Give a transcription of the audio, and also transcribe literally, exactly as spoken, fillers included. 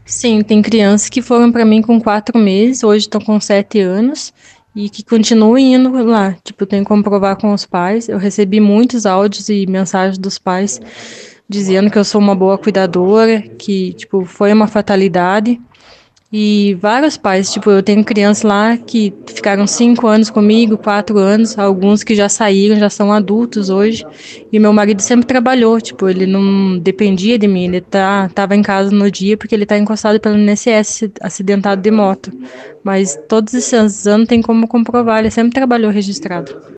Sim, tem crianças que foram para mim com quatro meses, hoje estão com sete anos e que continuam indo lá. Tipo, eu tenho como provar com os pais. Eu recebi muitos áudios e mensagens dos pais dizendo que eu sou uma boa cuidadora, que, tipo, foi uma fatalidade. E vários pais, tipo, eu tenho crianças lá que ficaram cinco anos comigo, quatro anos, alguns que já saíram, já são adultos hoje. E meu marido sempre trabalhou, tipo, ele não dependia de mim, ele tá, tava em casa no dia porque ele tá encostado pelo I N S S, acidentado de moto. Mas todos esses anos tem como comprovar, ele sempre trabalhou registrado.